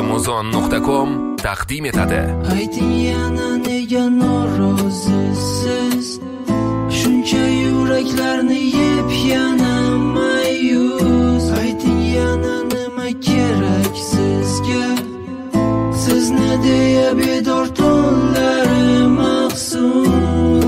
Amazon.com taqdim etadi. Ayting yana nega norozisiz? Shuncha yuraklarni yeb yana mayus. Ayting yana nima kerak sizga? Sizni deya bedor tonlari mahzun.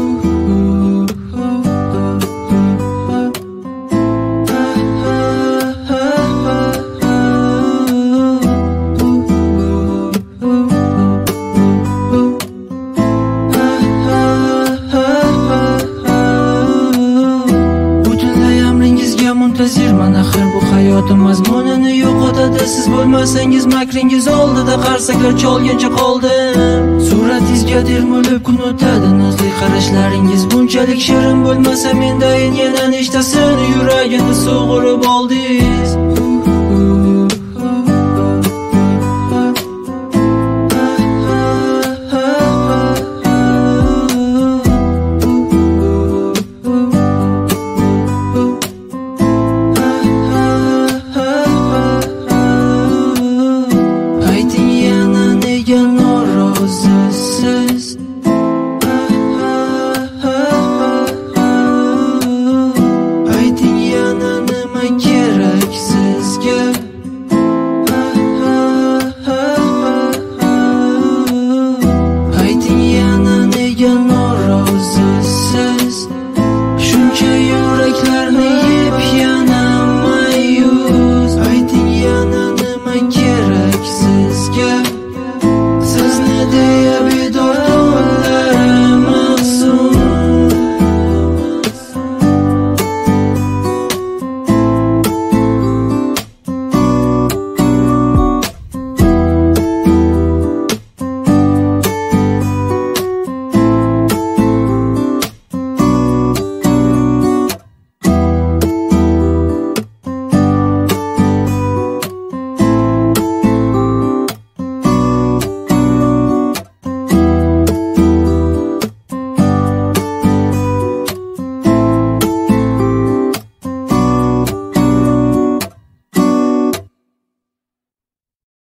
Muntazirman axir bu hayotim mazmunini yo'qotadi. Siz bo'lmasangiz makringiz oldida qarsaklar cholgancha qoldim. Suratingizga termulib kun o'tadi. Nozli qarashlaringiz bunchalik shirin bo'lmasa mendayin yana nechtasini yuragini sug'urib oldingiz.